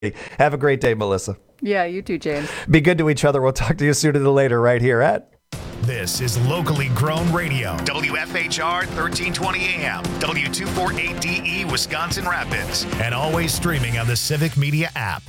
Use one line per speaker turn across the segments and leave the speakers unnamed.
Have a great day, Melissa.
Yeah, you too, James.
Be good to each other. We'll talk to you sooner than later right here at...
This is locally grown radio. WFHR 1320 AM, W248DE, Wisconsin Rapids. And always streaming on the Civic Media app.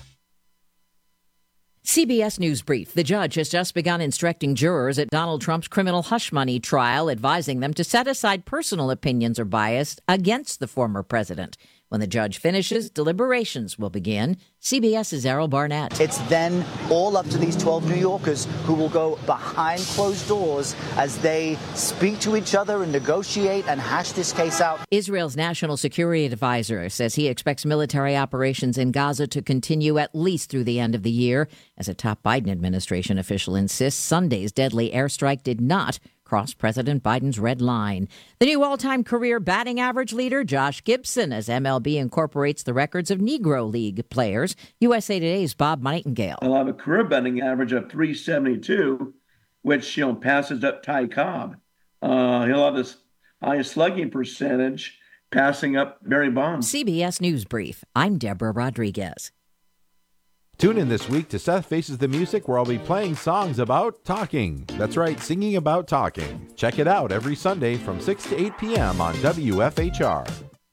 CBS News Brief. The judge has just begun instructing jurors at Donald Trump's criminal hush money trial, advising them to set aside personal opinions or bias against the former president. When the judge finishes, deliberations will begin. CBS's Errol Barnett.
It's then all up to these 12 New Yorkers who will go behind closed doors as they speak to each other and negotiate and hash this case out.
Israel's national security advisor says he expects military operations in Gaza to continue at least through the end of the year. As a top Biden administration official insists, Sunday's deadly airstrike did not cross President Biden's red line. The new all-time career batting average leader, Josh Gibson, as MLB incorporates the records of Negro League players. USA Today's Bob Nightingale.
He'll have a career batting average of .372, which passes up Ty Cobb. He'll have his highest slugging percentage, passing up Barry Bonds.
CBS News Brief. I'm Deborah Rodriguez.
Tune in this week to Seth Faces the Music, where I'll be playing songs about talking. That's right, singing about talking. Check it out every Sunday from 6 to 8 p.m. on WFHR.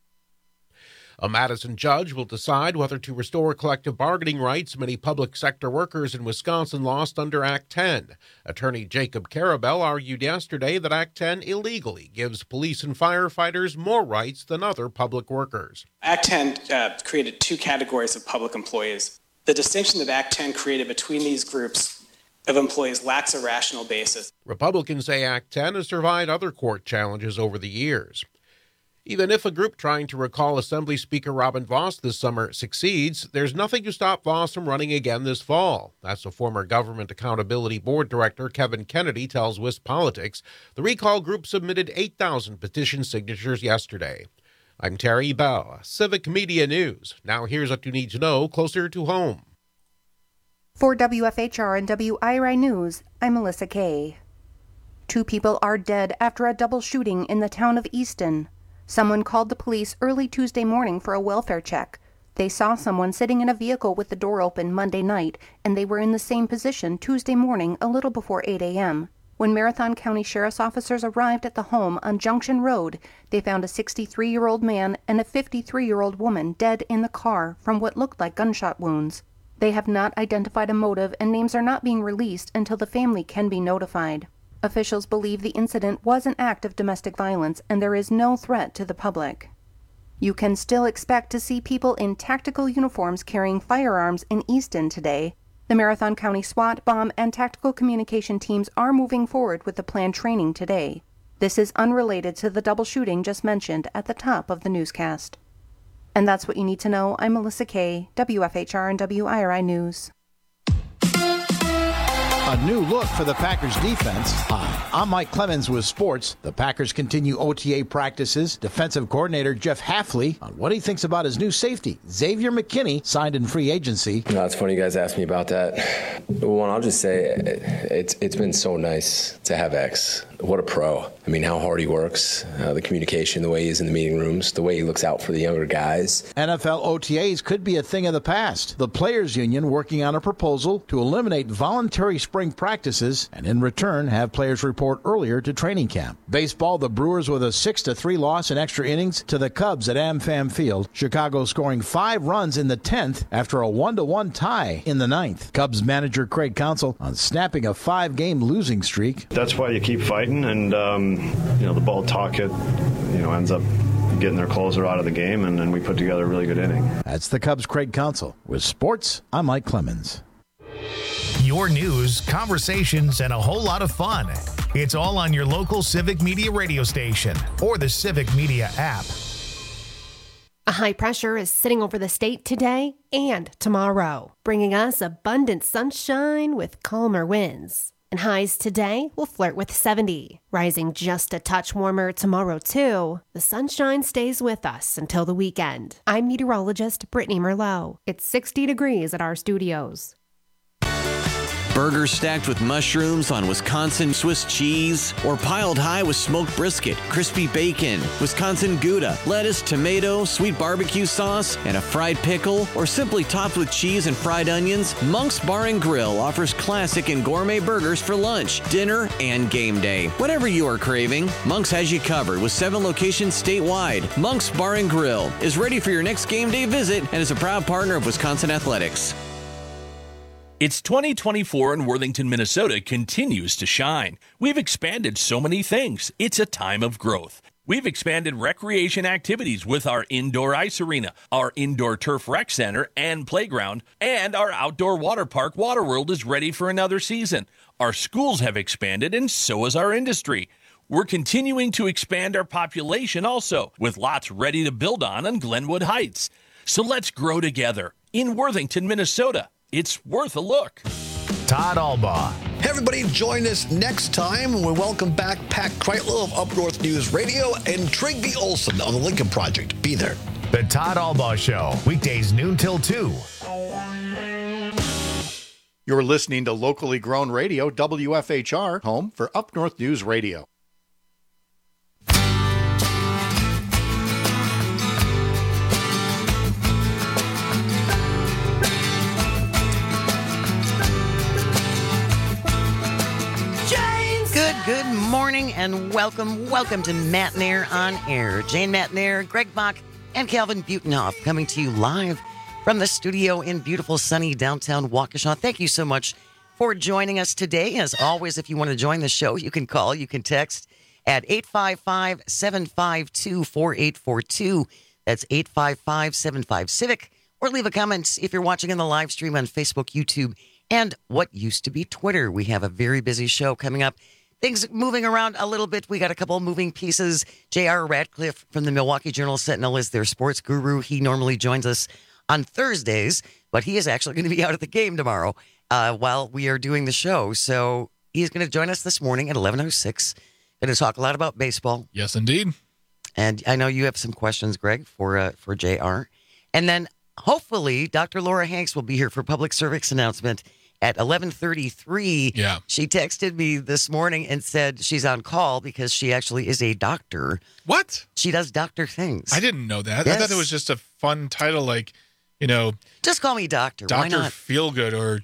A Madison judge will decide whether to restore collective bargaining rights many public sector workers in Wisconsin lost under Act 10. Attorney Jacob Karabell argued yesterday that Act 10 illegally gives police and firefighters more rights than other public workers.
Act 10 created two categories of public employees. The distinction that Act 10 created between these groups of employees lacks a rational basis.
Republicans say Act 10 has survived other court challenges over the years. Even if a group trying to recall Assembly Speaker Robin Vos this summer succeeds, there's nothing to stop Vos from running again this fall. That's what former Government Accountability Board Director Kevin Kennedy tells WisPolitics. The recall group submitted 8,000 petition signatures yesterday. I'm Terry Bell, Civic Media News. Now here's what you need to know closer to home.
For WFHR and WIRI News, I'm Melissa Kay. 2 people are dead after a double shooting in the town of Easton. Someone called the police early Tuesday morning for a welfare check. They saw someone sitting in a vehicle with the door open Monday night, and they were in the same position Tuesday morning a little before 8 a.m. When Marathon County Sheriff's officers arrived at the home on Junction Road, they found a 63-year-old man and a 53-year-old woman dead in the car from what looked like gunshot wounds. They have not identified a motive, and names are not being released until the family can be notified. Officials believe the incident was an act of domestic violence, and there is no threat to the public. You can still expect to see people in tactical uniforms carrying firearms in Easton today. The Marathon County SWAT, bomb, and tactical communication teams are moving forward with the planned training today. This is unrelated to the double shooting just mentioned at the top of the newscast. And that's what you need to know. I'm Melissa Kay, WFHR and WIRI News.
A new look for the Packers defense. Hi, I'm Mike Clemens with sports. The Packers continue OTA practices. Defensive coordinator Jeff Hafley on what he thinks about his new safety. Xavier McKinney signed in free agency.
No, it's funny you guys asked me about that. One, I'll just say it's been so nice to have X. What a pro. I mean, how hard he works, the communication, the way he is in the meeting rooms, the way he looks out for the younger guys.
NFL OTAs could be a thing of the past. The Players Union working on a proposal to eliminate voluntary spring practices and in return have players report earlier to training camp. Baseball, the Brewers with a 6-3 loss in extra innings to the Cubs at AmFam Field. Chicago scoring 5 runs in the 10th after a 1-1 tie in the 9th. Cubs manager Craig Counsell on snapping a 5-game losing streak.
That's why you keep fighting, and the ball talk ends up getting their closer out of the game, and then we put together a really good inning.
That's the Cubs' Craig Counsell. With sports, I'm Mike Clemens.
Your news, conversations, and a whole lot of fun. It's all on your local Civic Media radio station or the Civic Media app.
A high pressure is sitting over the state today and tomorrow, bringing us abundant sunshine with calmer winds. And highs today will flirt with 70, rising just a touch warmer tomorrow too. The sunshine stays with us until the weekend. I'm meteorologist Brittany Merlot. It's 60 degrees at our studios.
Burgers stacked with mushrooms on Wisconsin Swiss cheese, or piled high with smoked brisket, crispy bacon, Wisconsin Gouda, lettuce, tomato, sweet barbecue sauce, and a fried pickle, or simply topped with cheese and fried onions, Monk's Bar and Grill offers classic and gourmet burgers for lunch, dinner, and game day. Whatever you are craving, Monk's has you covered with 7 locations statewide. Monk's Bar and Grill is ready for your next game day visit and is a proud partner of Wisconsin Athletics.
It's 2024 and Worthington, Minnesota continues to shine. We've expanded so many things. It's a time of growth. We've expanded recreation activities with our indoor ice arena, our indoor turf rec center and playground, and our outdoor water park Waterworld is ready for another season. Our schools have expanded and so has our industry. We're continuing to expand our population also, with lots ready to build on Glenwood Heights. So let's grow together in Worthington, Minnesota. It's worth a look.
Todd Albaugh.
Hey, everybody, join us next time. We welcome back Pat Kreitlow of Up North News Radio and Trigby Olson of the Lincoln Project. Be there.
The Todd Albaugh Show, weekdays noon till 2.
You're listening to locally grown radio, WFHR, home for Up North News Radio.
Good morning and welcome to Matt Nair on Air. Jane Matt Nair, Greg Bach, and Calvin Butenhoff coming to you live from the studio in beautiful sunny downtown Waukesha. Thank you so much for joining us today. As always, if you want to join the show, you can call, you can text at 855-752-4842. That's 855-75-CIVIC. Or leave a comment if you're watching in the live stream on Facebook, YouTube, and what used to be Twitter. We have a very busy show coming up. Things moving around a little bit. We got a couple of moving pieces. J.R. Radcliffe from the Milwaukee Journal-Sentinel is their sports guru. He normally joins us on Thursdays, but he is actually going to be out at the game tomorrow while we are doing the show. So he's going to join us this morning at 11:06. Going to talk a lot about baseball.
Yes, indeed.
And I know you have some questions, Greg, for J.R. And then hopefully Dr. Laura Hanks will be here for public service announcement at 11:33.
Yeah.
She texted me this morning and said she's on call because she actually is a doctor.
What?
She does doctor things.
I didn't know that.
Yes.
I thought it was just a fun title, like,
just call me doctor. Why
Dr.
not?
Feelgood or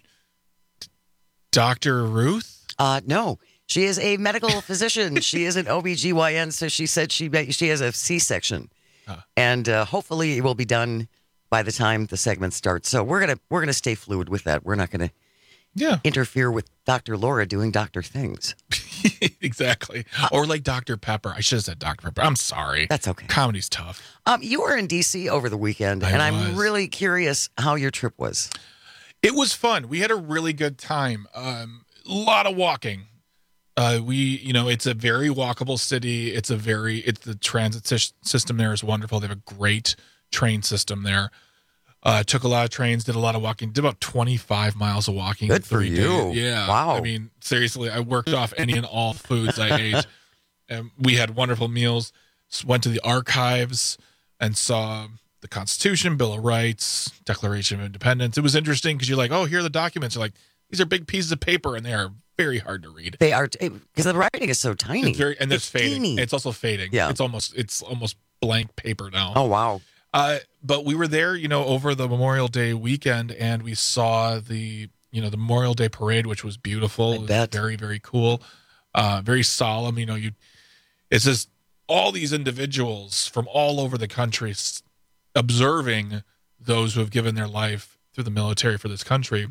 Dr. Ruth?
No. She is a medical physician. She is an OBGYN, so she said she has a C-section. And hopefully it will be done by the time the segment starts. So we're gonna stay fluid with that. We're not gonna interfere with Dr. Laura doing doctor things.
Exactly. Or like Dr. Pepper. I should have said Dr. Pepper. I'm sorry.
That's okay.
Comedy's tough.
You were in D.C. over the weekend, and I'm really curious how your trip was.
It was fun. We had a really good time. A lot of walking. It's a very walkable city. The transit system there is wonderful. They have a great train system there. Took a lot of trains, did a lot of walking, did about 25 miles of walking.
Good for you.
Yeah.
Wow.
I mean, seriously, I worked off any and all foods I ate. And we had wonderful meals, went to the archives and saw the Constitution, Bill of Rights, Declaration of Independence. It was interesting because you're like, oh, here are the documents. You're like, these are big pieces of paper and they are very hard to read.
They are, because the writing is so tiny.
It's fading.
teeny.
It's also fading.
Yeah.
It's almost blank paper now.
Oh, wow.
But we were there, over the Memorial Day weekend, and we saw the Memorial Day parade, which was beautiful. It was very, very cool. Very solemn. It's just all these individuals from all over the country observing those who have given their life through the military for this country.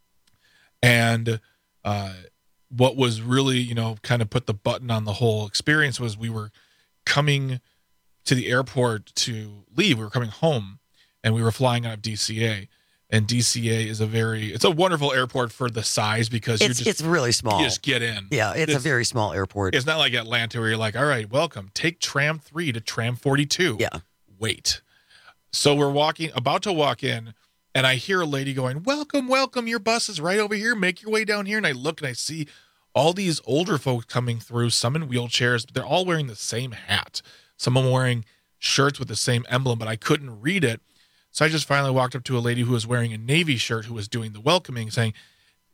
And what was really, kind of put the button on the whole experience was we were coming to the airport to leave. We were coming home, and we were flying out of DCA. And DCA is it's a wonderful airport for the size because
it's really small.
You just get in.
Yeah, it's a very small airport.
It's not like Atlanta where you're like, all right, welcome. Take tram 3 to tram 42.
Yeah.
Wait. So we're about to walk in, and I hear a lady going, welcome, welcome. Your bus is right over here. Make your way down here. And I look and I see all these older folks coming through, some in wheelchairs, but they're all wearing the same hat. Some of them wearing shirts with the same emblem, but I couldn't read it. So I just finally walked up to a lady who was wearing a Navy shirt who was doing the welcoming, saying,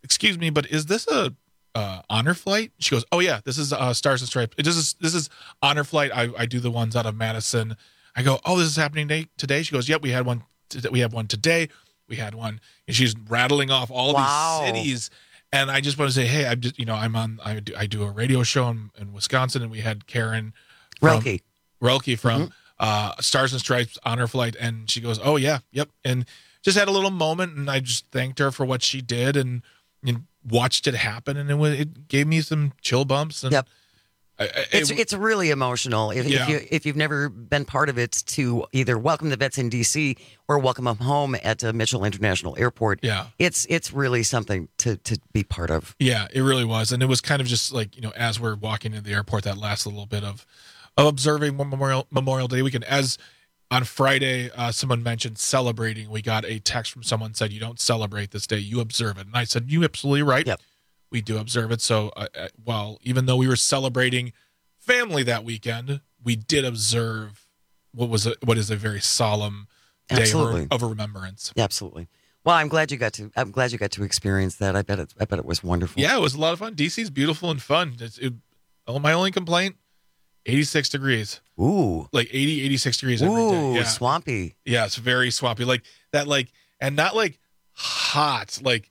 excuse me, but is this a honor flight? She goes, oh yeah, this is Stars and Stripes. This is honor flight. I do the ones out of Madison. I go, oh, this is happening today. She goes, yep, we had one today. We had one, and she's rattling off all these cities. And I just want to say, hey, I do a radio show in Wisconsin, and we had Karen Relke from Stars and Stripes Honor Flight, and she goes, oh yeah, yep, and just had a little moment, and I just thanked her for what she did, and watched it happen, and it gave me some chill bumps. And
it's really emotional. If you've never been part of it, to either welcome the vets in D.C. or welcome them home at Mitchell International Airport.
Yeah,
it's really something to be part of.
Yeah, it really was, and it was kind of just like, as we're walking into the airport, that last little bit of observing Memorial Day weekend. As on Friday, someone mentioned celebrating. We got a text from someone said, you don't celebrate this day, you observe it. And I said, you're absolutely right.
Yep.
We do observe it. So, even though we were celebrating family that weekend, we did observe what is a very solemn day of remembrance.
Absolutely. Well, I'm glad you got to experience that. I bet it was wonderful.
Yeah, it was a lot of fun. DC's beautiful and fun. My only complaint, 86 degrees.
Ooh.
Like 80, 86 degrees every day. Yeah.
Swampy.
Yeah, it's very swampy. Like that, and not like hot, like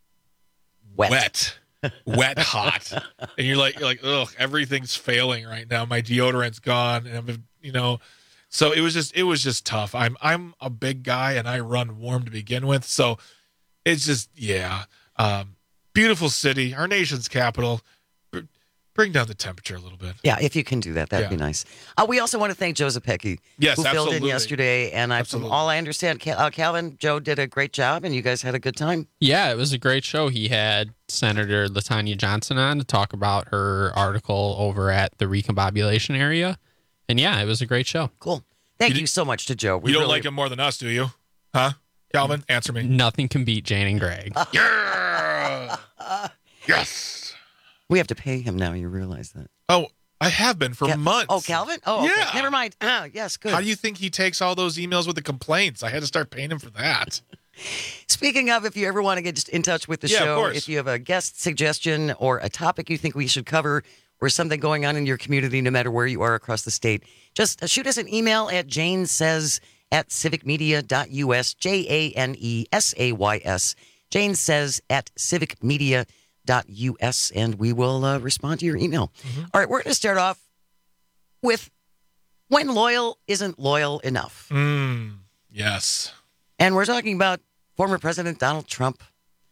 wet. Wet hot. And you're like, ugh, everything's failing right now. My deodorant's gone. And so it was just tough. I'm a big guy and I run warm to begin with. So it's just, beautiful city, our nation's capital. Bring down the temperature a little bit.
Yeah, if you can do that, that'd be nice. We also want to thank Joe Zepecki, who filled in yesterday. And from all I understand, Calvin, Joe did a great job, and you guys had a good time.
Yeah, it was a great show. He had Senator LaTanya Johnson on to talk about her article over at the recombobulation area. And yeah, it was a great show.
Cool. Thank you so much to Joe.
You don't like him more than us, do you? Huh? Calvin, answer me.
Nothing can beat Jane and Greg.
Yeah! Yes!
We have to pay him now. You realize that?
Oh, I have been for months.
Oh, Calvin? Oh, okay.
Yeah.
Never mind. Yes, good.
How do you think he takes all those emails with the complaints? I had to start paying him for that.
Speaking of, if you ever want to get in touch with the show, if you have a guest suggestion or a topic you think we should cover or something going on in your community, no matter where you are across the state, just shoot us an email at janesays@civicmedia.us, JANESAYS, janesays@civicmedia.us, and we will respond to your email. All right, we're going to start off with when loyal isn't loyal enough.
Yes.
And we're talking about former President Donald Trump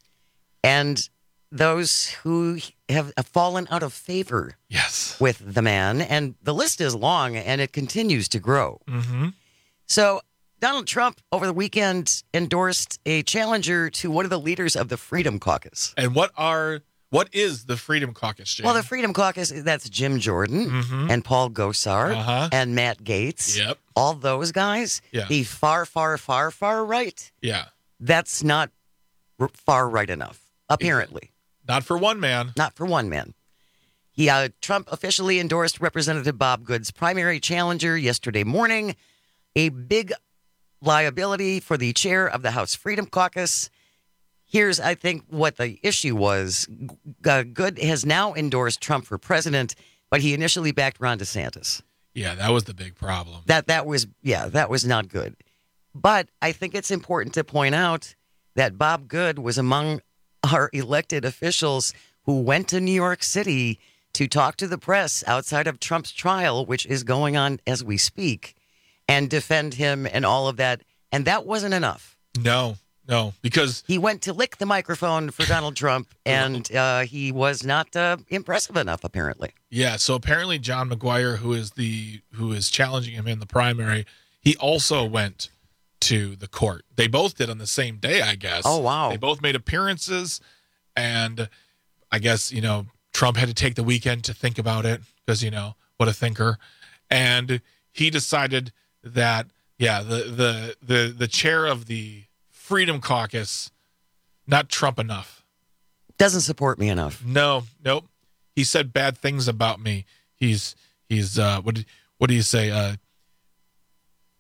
and those who have fallen out of favor with the man. And the list is long, and it continues to grow. So Donald Trump over the weekend endorsed a challenger to one of the leaders of the Freedom Caucus.
And what is the Freedom Caucus, Jane?
Well, the Freedom Caucus, that's Jim Jordan and Paul Gosar and Matt Gaetz.
Yep.
All those guys.
Yeah.
The far, far, far, far right.
Yeah.
That's not far right enough, apparently.
Not for one man.
Not for one man. Trump officially endorsed Representative Bob Good's primary challenger yesterday morning, a big liability for the chair of the House Freedom Caucus. Here's, I think, what the issue was. Good has now endorsed Trump for president, but he initially backed Ron DeSantis.
Yeah, that was the big problem.
That was not good. But I think it's important to point out that Bob Good was among our elected officials who went to New York City to talk to the press outside of Trump's trial, which is going on as we speak, and defend him and all of that. And that wasn't enough.
No, because
he went to lick the microphone for Donald Trump, and he was not impressive enough, apparently.
Yeah, so apparently John McGuire, who is challenging him in the primary, he also went to the court. They both did on the same day, I guess.
Oh, wow.
They both made appearances, and I guess, Trump had to take the weekend to think about it because, what a thinker. And he decided that, the chair of the Freedom Caucus, not Trump enough.
Doesn't support me enough.
Nope. He said bad things about me. He's what do you say?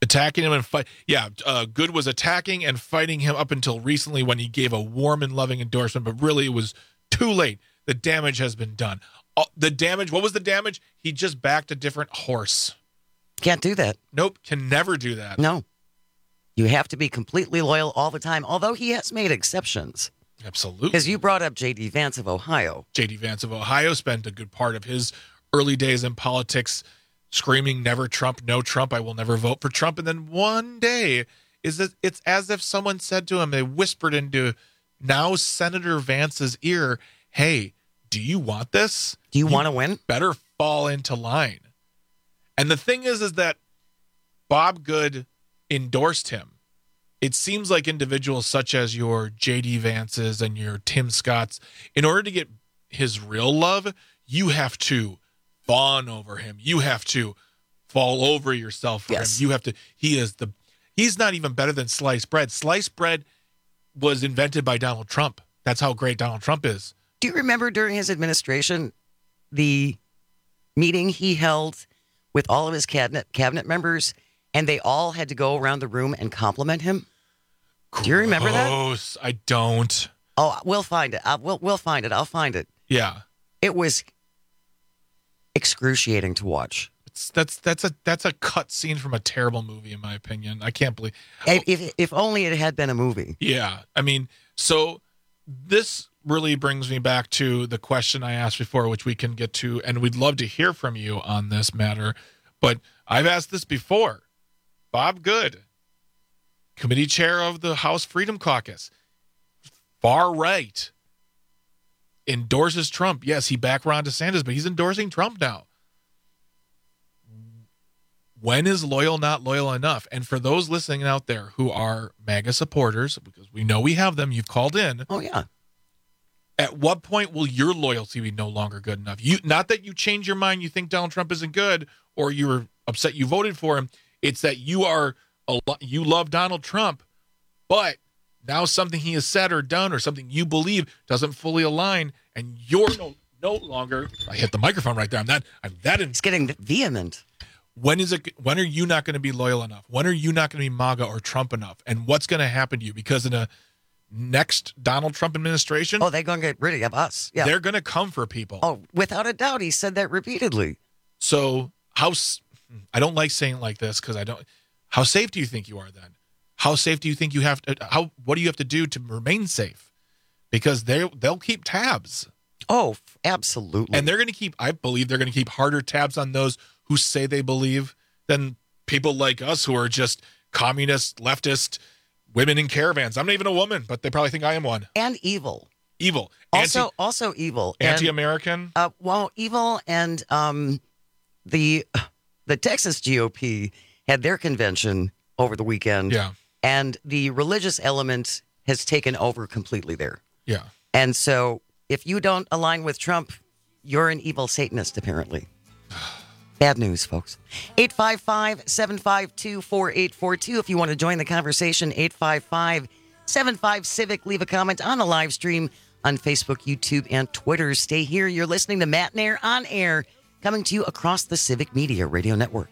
Attacking him and fight. Yeah, Good was attacking and fighting him up until recently when he gave a warm and loving endorsement, but really it was too late. The damage has been done. The damage, what was the damage? He just backed a different horse.
Can't do that.
Nope, can never do that.
No. You have to be completely loyal all the time, although he has made exceptions.
Absolutely.
Because you brought up J.D. Vance of Ohio.
J.D. Vance of Ohio spent a good part of his early days in politics screaming, never Trump, no Trump, I will never vote for Trump. And then one day, it's as if someone said to him, they whispered into now Senator Vance's ear, hey, do you want this?
Do you want to win?
Better fall into line. And the thing is that Bob Good endorsed him. It seems like individuals such as your J.D. Vances and your Tim Scotts, in order to get his real love, you have to fawn over him. You have to fall over yourself for him. You have to. He's not even better than sliced bread. Sliced bread was invented by Donald Trump. That's how great Donald Trump is.
Do you remember during his administration the meeting he held with all of his cabinet members, and they all had to go around the room and compliment him? Do you remember that?
Gross. I don't.
Oh, we'll find it. We'll find it. I'll find it.
Yeah.
It was excruciating to watch.
That's a cut scene from a terrible movie, in my opinion. I can't believe.
If only it had been a movie.
Yeah. I mean, so this really brings me back to the question I asked before, which we can get to, and we'd love to hear from you on this matter. But I've asked this before. Bob Good, committee chair of the House Freedom Caucus, far right, endorses Trump. Yes, he backed Ron DeSantis, but he's endorsing Trump now. When is loyal not loyal enough? And for those listening out there who are MAGA supporters, because we know we have them, you've called in.
Oh, yeah.
At what point will your loyalty be no longer good enough? Not that you change your mind, you think Donald Trump isn't good, or you were upset you voted for him. It's that you love Donald Trump, but now something he has said or done or something you believe doesn't fully align, and you're no longer. I hit the microphone right there. It's
getting vehement.
When are you not going to be loyal enough? When are you not going to be MAGA or Trump enough? And what's going to happen to you? Because in a next Donald Trump administration,
they're going to get rid of us. Yeah,
they're going to come for people.
Oh, without a doubt, he said that repeatedly.
So I don't like saying it like this because I don't. How safe do you think you are then? How safe do you think you have to? What do you have to do to remain safe? Because they'll keep tabs.
Oh, absolutely.
And I believe they're going to keep harder tabs on those who say they believe than people like us who are just communist, leftist, women in caravans. I'm not even a woman, but they probably think I am one.
And evil.
Evil.
Also evil.
Anti-American.
Evil, and the Texas GOP had their convention over the weekend.
Yeah.
And the religious element has taken over completely there.
Yeah.
And so if you don't align with Trump, you're an evil Satanist, apparently. Bad news, folks. 855-752-4842. If you want to join the conversation, 855-75-CIVIC. Leave a comment on the live stream on Facebook, YouTube, and Twitter. Stay here. You're listening to Matt Nair on air, coming to you across the Civic Media Radio Network.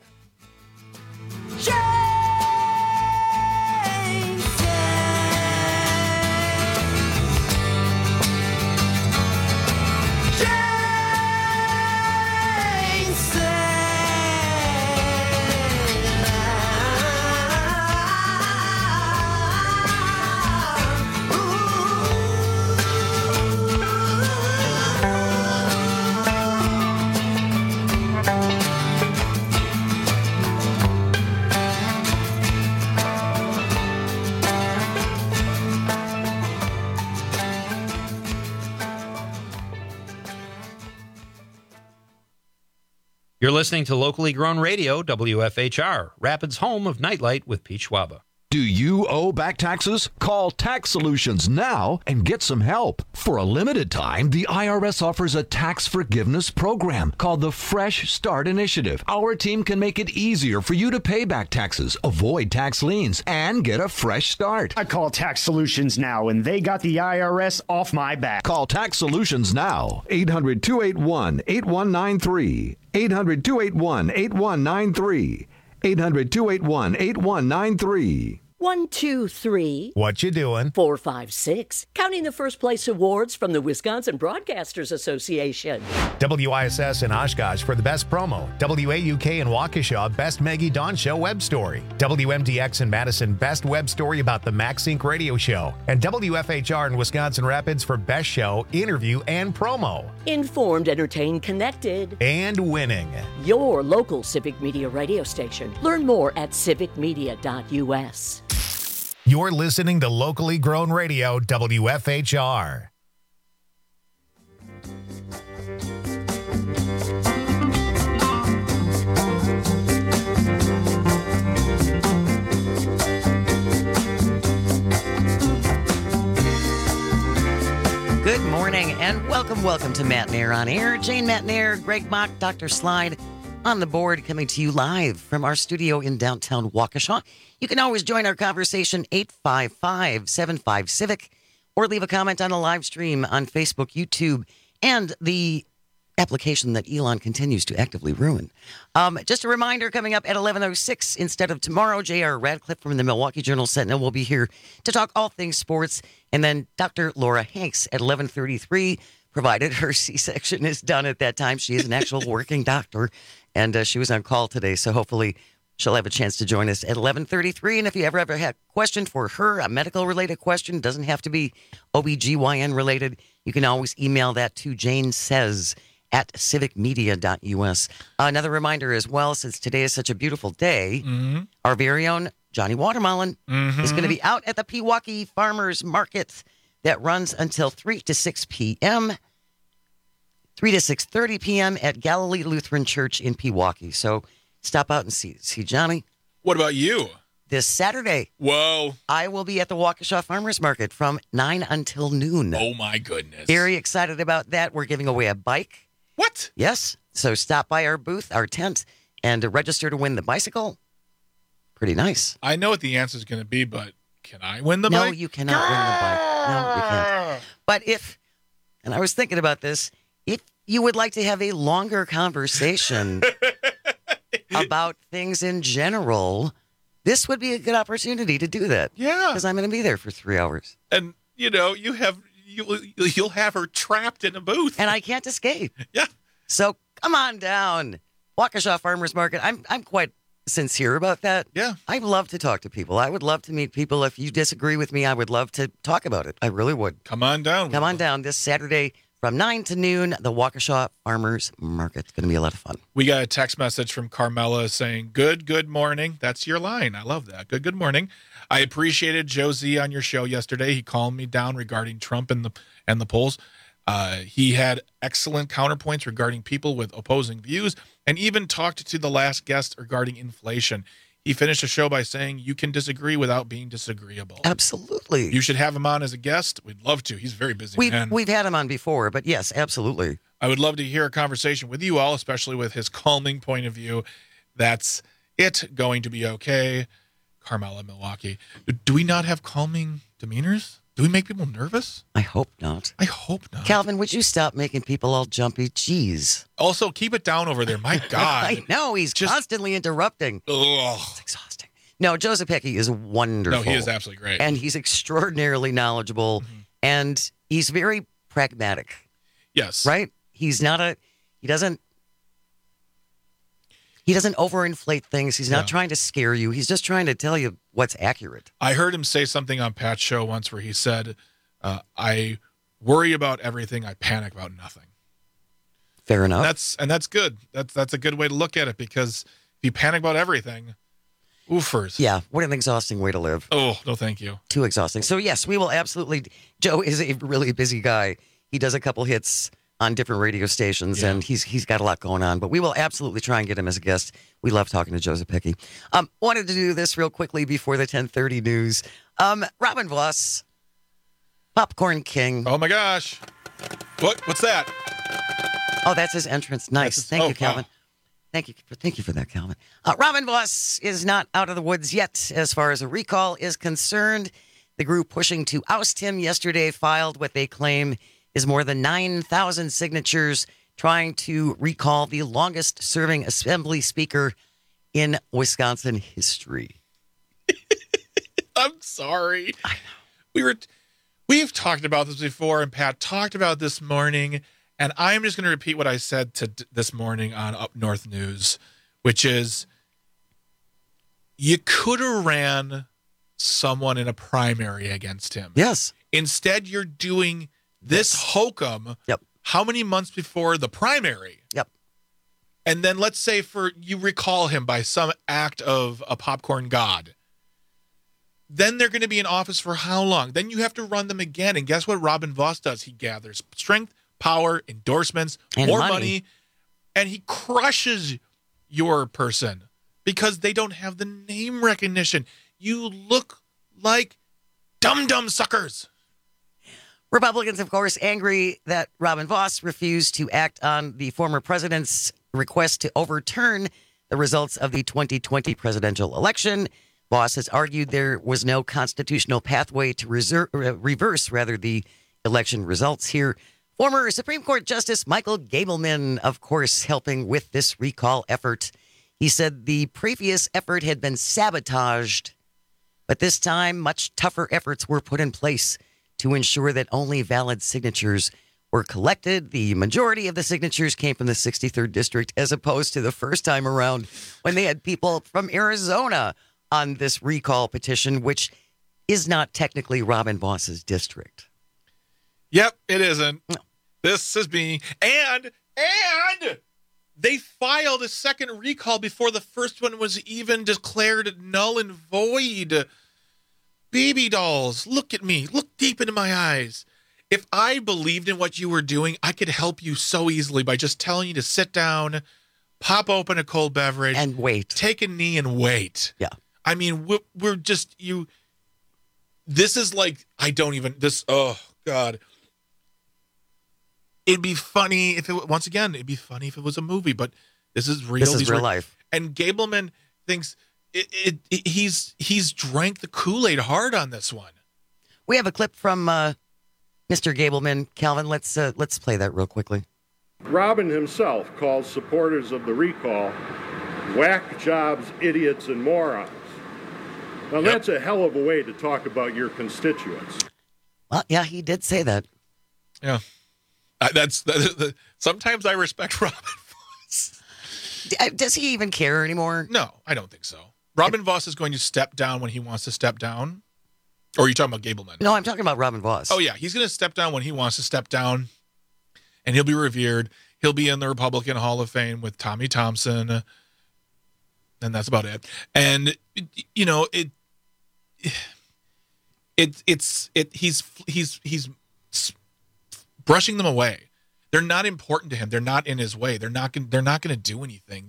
You're listening to locally grown radio, WFHR, Rapids' home of Nightlight with Pete Schwaba.
Do you owe back taxes? Call Tax Solutions now and get some help. For a limited time, the IRS offers a tax forgiveness program called the Fresh Start Initiative. Our team can make it easier for you to pay back taxes, avoid tax liens, and get a fresh start.
I call Tax Solutions now, and they got the IRS off my back.
Call Tax Solutions now. 800-281-8193. 800-281-8193. 800-281-8193.
1, 2, 3.
What you doing?
4, 5, 6. Counting the first place awards from the Wisconsin Broadcasters Association.
WISS in Oshkosh for the best promo. WAUK in Waukesha, best Maggie Dawn Show web story. WMDX in Madison, best web story about the Max Inc. radio show. And WFHR in Wisconsin Rapids for best show, interview, and promo.
Informed, entertained, connected.
And winning.
Your local Civic Media radio station. Learn more at civicmedia.us.
You're listening to locally grown radio, WFHR.
Good morning and welcome to Matt Nair on Air. Jane Matt Nair, Greg Mock, Dr. Slide on the board, coming to you live from our studio in downtown Waukesha. You can always join our conversation, 855-75-CIVIC, or leave a comment on the live stream on Facebook, YouTube, and the application that Elon continues to actively ruin. Just a reminder, coming up at 11:06 instead of tomorrow, J.R. Radcliffe from the Milwaukee Journal-Sentinel will be here to talk all things sports, and then Dr. Laura Hanks at 11:33, provided her C-section is done at that time. She is an actual working doctor, and she was on call today, so hopefully she'll have a chance to join us at 11:33. And if you ever had a question for her, a medical-related question, doesn't have to be OBGYN-related, you can always email that to janesays@civicmedia.us. Another reminder as well, since today is such a beautiful day, our very own Johnny Watermelon is going to be out at the Pewaukee Farmers Market that runs until 3 to 6 p.m., 3 to 6:30 p.m. at Galilee Lutheran Church in Pewaukee. So stop out and see Johnny.
What about you?
This Saturday.
Whoa.
I will be at the Waukesha Farmers Market from 9 until noon.
Oh, my goodness.
Very excited about that. We're giving away a bike.
What?
Yes. So stop by our booth, our tent, and register to win the bicycle. Pretty nice.
I know what the answer is going to be, but can I win the bike?
No, you cannot win the bike. No, you can't. But and I was thinking about this, if you would like to have a longer conversation about things in general, this would be a good opportunity to do that.
Yeah.
Because I'm going to be there for 3 hours.
And, you'll have her trapped in a booth.
And I can't escape.
Yeah.
So come on down. Waukesha Farmers Market. I'm quite sincere about that.
Yeah.
I love to talk to people. I would love to meet people. If you disagree with me, I would love to talk about it. I really would.
Come on down.
Come on down this Saturday from 9 to noon, the Waukesha Farmers Market. It's going to be a lot of fun.
We got a text message from Carmela saying, good morning. That's your line. I love that. Good morning. I appreciated Joe Z on your show yesterday. He calmed me down regarding Trump and the polls. He had excellent counterpoints regarding people with opposing views and even talked to the last guest regarding inflation. He finished the show by saying, you can disagree without being disagreeable.
Absolutely.
You should have him on as a guest. We'd love to. He's a very busy man.
We've had him on before, but yes, absolutely.
I would love to hear a conversation with you all, especially with his calming point of view. That's it. Going to be okay. Carmela, Milwaukee. Do we not have calming demeanors? Do we make people nervous?
I hope not.
I hope not.
Calvin, would you stop making people all jumpy? Jeez.
Also, keep it down over there. My God.
I know. He's constantly interrupting.
Ugh.
It's exhausting. No, Joe Zepecki is wonderful.
No, he is absolutely great.
And he's extraordinarily knowledgeable. And he's very pragmatic.
Yes.
Right? He doesn't overinflate things. He's not trying to scare you. He's just trying to tell you what's accurate.
I heard him say something on Pat's show once where he said, I worry about everything. I panic about nothing.
Fair enough.
That's good. That's a good way to look at it, because if you panic about everything, oofers.
Yeah. What an exhausting way to live.
Oh, no, thank you.
Too exhausting. So yes, we will absolutely. Joe is a really busy guy. He does a couple hits on different radio stations, and he's got a lot going on. But we will absolutely try and get him as a guest. We love talking to Joe Zepecki. Wanted to do this real quickly before the 10:30 news. Robin Voss, Popcorn King.
Oh my gosh! What's that?
Oh, that's his entrance. Nice. Thank you, Calvin. Wow. Thank you for that, Calvin. Robin Voss is not out of the woods yet, as far as a recall is concerned. The group pushing to oust him yesterday filed what they claim is more than 9,000 signatures trying to recall the longest-serving Assembly Speaker in Wisconsin history.
I'm sorry. We've talked about this before, and Pat talked about this morning, and I'm just going to repeat what I said this morning on Up North News, which is you could have ran someone in a primary against him.
Yes.
Instead, you're doing this hokum how many months before the primary?
Yep.
And then let's say you recall him by some act of a popcorn god. Then they're going to be in office for how long? Then you have to run them again. And guess what Robin Voss does? He gathers strength, power, endorsements, and more money, and he crushes your person because they don't have the name recognition. You look like dum-dum suckers.
Republicans, of course, angry that Robin Voss refused to act on the former president's request to overturn the results of the 2020 presidential election. Voss has argued there was no constitutional pathway to reverse the election results here. Former Supreme Court Justice Michael Gableman, of course, helping with this recall effort. He said the previous effort had been sabotaged, but this time much tougher efforts were put in place to ensure that only valid signatures were collected. The majority of the signatures came from the 63rd District, as opposed to the first time around when they had people from Arizona on this recall petition, which is not technically Robin Voss's district.
Yep, it isn't. No. This is me. And they filed a second recall before the first one was even declared null and void. Baby dolls, look at me. Look deep into my eyes. If I believed in what you were doing, I could help you so easily by just telling you to sit down, pop open a cold beverage,
and wait.
Take a knee and wait.
Yeah.
I mean, we're just, this is like, oh, God. It'd be funny if it'd be funny if it was a movie, but this is real.
This is real life.
And Gableman thinks he's drank the Kool-Aid hard on this one.
We have a clip from Mr. Gableman. Calvin, let's play that real quickly.
Robin himself calls supporters of the recall whack jobs, idiots, and morons. Now, that's a hell of a way to talk about your constituents.
Well, yeah, he did say that.
Yeah. Sometimes I respect Robin Voss.
Does he even care anymore?
No, I don't think so. Robin Voss is going to step down when he wants to step down. Or are you talking about Gableman?
No, I'm talking about Robin Voss.
Oh, yeah. He's going to step down when he wants to step down, and he'll be revered. He'll be in the Republican Hall of Fame with Tommy Thompson, and that's about it. And, he's brushing them away. They're not important to him. They're not in his way. They're not going to do anything.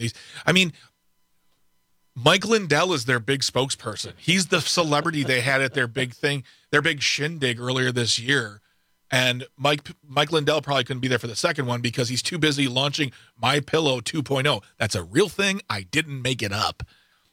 Mike Lindell is their big spokesperson. He's the celebrity they had at their big thing, their big shindig earlier this year. And Mike Lindell probably couldn't be there for the second one because he's too busy launching My Pillow 2.0. That's a real thing. I didn't make it up.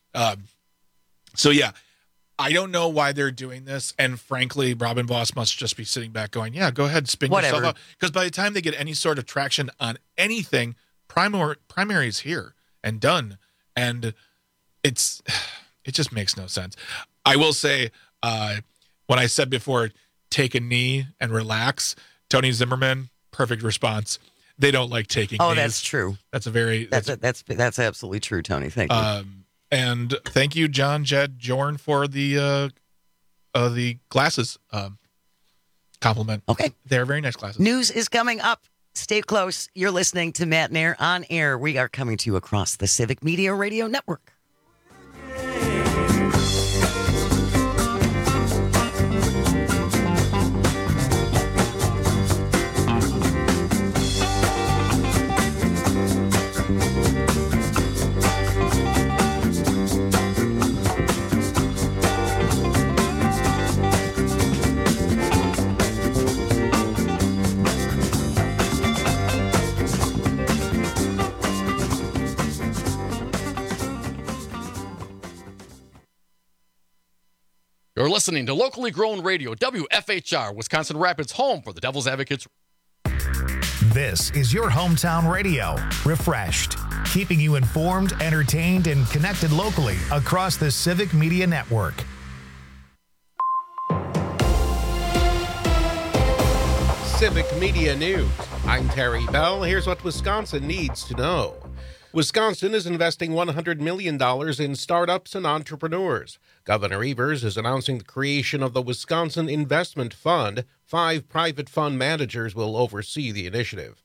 So yeah, I don't know why they're doing this. And frankly, Robin Voss must just be sitting back going, yeah, go ahead, spin yourself out. Because by the time they get any sort of traction on anything, primary is here and done. And it just makes no sense. I will say, when I said before, take a knee and relax, Tony Zimmerman, perfect response. They don't like taking knees.
That's true.
That's
absolutely true, Tony. Thank you.
And thank you, John Jed Jorn, for the glasses compliment.
Okay.
They're very nice glasses.
News is coming up. Stay close. You're listening to Matt Nair on air. We are coming to you across the Civic Media Radio Network.
You're listening to locally grown radio, WFHR, Wisconsin Rapids, home for the Devil's Advocates.
This is your hometown radio, refreshed, keeping you informed, entertained, and connected locally across the Civic Media Network.
Civic Media News. I'm Terry Bell. Here's what Wisconsin needs to know. Wisconsin is investing $100 million in startups and entrepreneurs. Governor Evers is announcing the creation of the Wisconsin Investment Fund. 5 private fund managers will oversee the initiative.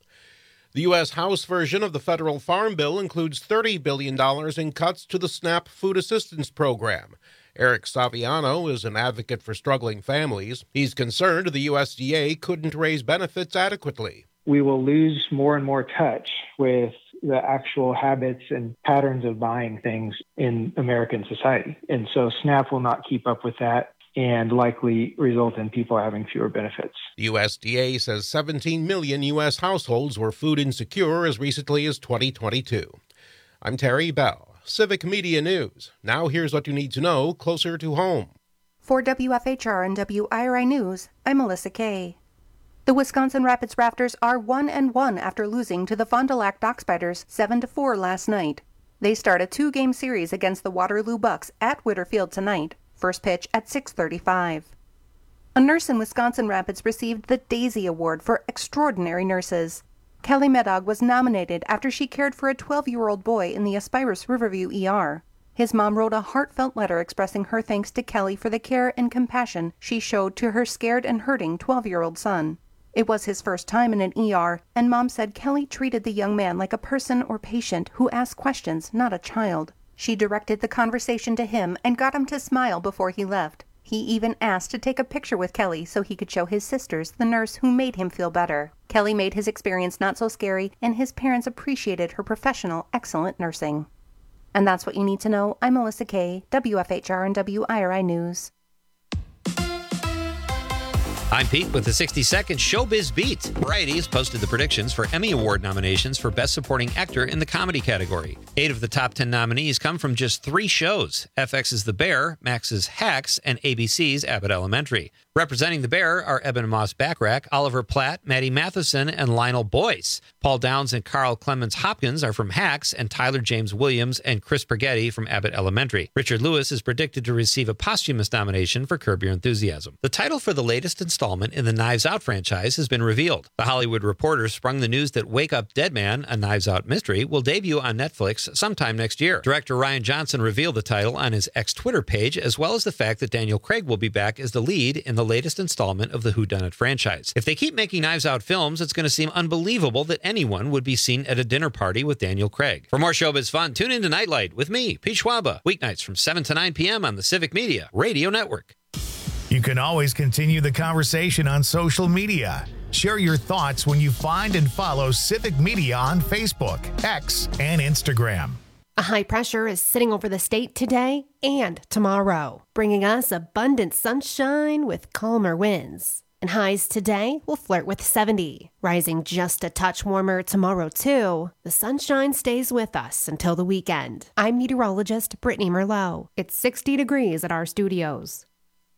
The U.S. House version of the federal farm bill includes $30 billion in cuts to the SNAP food assistance program. Eric Saviano is an advocate for struggling families. He's concerned the USDA couldn't raise benefits adequately.
We will lose more and more touch with the actual habits and patterns of buying things in American society. And so SNAP will not keep up with that and likely result in people having fewer benefits.
The USDA says 17 million U.S. households were food insecure as recently as 2022. I'm Terry Bell. Civic Media News. Now here's what you need to know closer to home.
For WFHR and WIRI News, I'm Melissa Kay. The Wisconsin Rapids Rafters are 1-1 after losing to the Fond du Lac Dock Spiders 7-4 last night. They start a 2-game series against the Waterloo Bucks at Whitterfield tonight. First pitch at 6:35. A nurse in Wisconsin Rapids received the Daisy Award for Extraordinary Nurses. Kelly Medog was nominated after she cared for a 12-year-old boy in the Aspirus Riverview ER. His mom wrote a heartfelt letter expressing her thanks to Kelly for the care and compassion she showed to her scared and hurting 12-year-old son. It was his first time in an ER, and Mom said Kelly treated the young man like a person or patient who asked questions, not a child. She directed the conversation to him and got him to smile before he left. He even asked to take a picture with Kelly so he could show his sisters the nurse who made him feel better. Kelly made his experience not so scary, and his parents appreciated her professional, excellent nursing. And that's what you need to know. I'm Melissa Kay, WFHR and WIRI News.
I'm Pete with the 60-second Showbiz Beat. Variety has posted the predictions for Emmy Award nominations for Best Supporting Actor in the comedy category. 8 of the top 10 nominees come from just 3 shows: FX's The Bear, Max's Hacks, and ABC's Abbott Elementary. Representing The Bear are Eben Moss-Backrack, Oliver Platt, Maddie Matheson, and Lionel Boyce. Paul Downs and Carl Clemens Hopkins are from Hacks, and Tyler James Williams and Chris Pergetti from Abbott Elementary. Richard Lewis is predicted to receive a posthumous nomination for Curb Your Enthusiasm. The title for the latest installment in the Knives Out franchise has been revealed. The Hollywood Reporter sprung the news that Wake Up Dead Man, a Knives Out mystery, will debut on Netflix sometime next year. Director Rian Johnson revealed the title on his ex-Twitter page, as well as the fact that Daniel Craig will be back as the lead in the latest installment of the Whodunit franchise. If they keep making Knives Out films, it's going to seem unbelievable that anyone would be seen at a dinner party with Daniel Craig. For more showbiz fun, tune into Nightlight with me, Pete Schwaba, weeknights from 7 to 9 p.m. on the Civic Media Radio Network.
You can always continue the conversation on social media. Share your thoughts when you find and follow Civic Media on Facebook, X, and Instagram.
A high pressure is sitting over the state today and tomorrow, bringing us abundant sunshine with calmer winds. And highs today will flirt with 70, rising just a touch warmer tomorrow too. The sunshine stays with us until the weekend. I'm meteorologist Brittany Merlot. It's 60 degrees at our studios.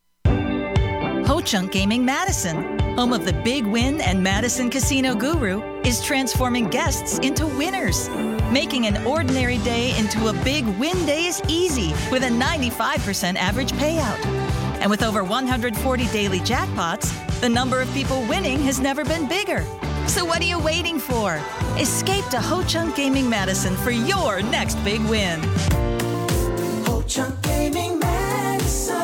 Ho-Chunk Gaming Madison, home of the Big Win and Madison Casino Guru, is transforming guests into winners. Making an ordinary day into a big win day is easy with a 95% average payout. And with over 140 daily jackpots, the number of people winning has never been bigger. So what are you waiting for? Escape to Ho-Chunk Gaming Madison for your next big win.
Ho-Chunk Gaming Madison.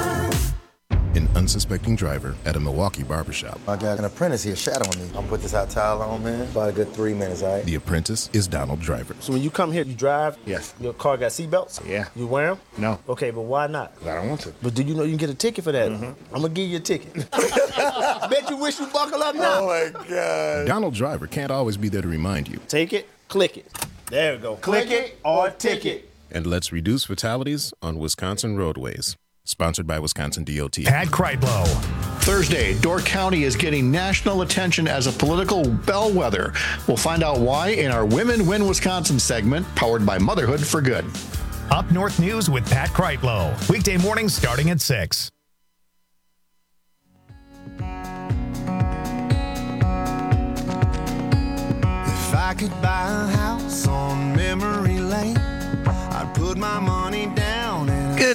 An unsuspecting driver at a Milwaukee barbershop.
I got an apprentice here shadowing me. I'm gonna put this hot towel on, man. About a good 3 minutes, all right?
The apprentice is Donald Driver.
So when you come here, you drive?
Yes.
Your car got seatbelts?
Yeah.
You wear them?
No.
Okay, but why not?
I don't want to.
But do you know you can get a ticket for that? I'm gonna give you a ticket. Bet you wish you buckle up now.
Oh my God. Donald Driver can't always be there to remind you.
Take it, click it. There we go. Click it or ticket.
And let's reduce fatalities on Wisconsin roadways. Sponsored by Wisconsin DOT.
Pat Kreitlow.
Thursday, Door County is getting national attention as a political bellwether. We'll find out why in our Women Win Wisconsin segment, powered by Motherhood for Good.
Up North News with Pat Kreitlow. Weekday mornings starting at 6.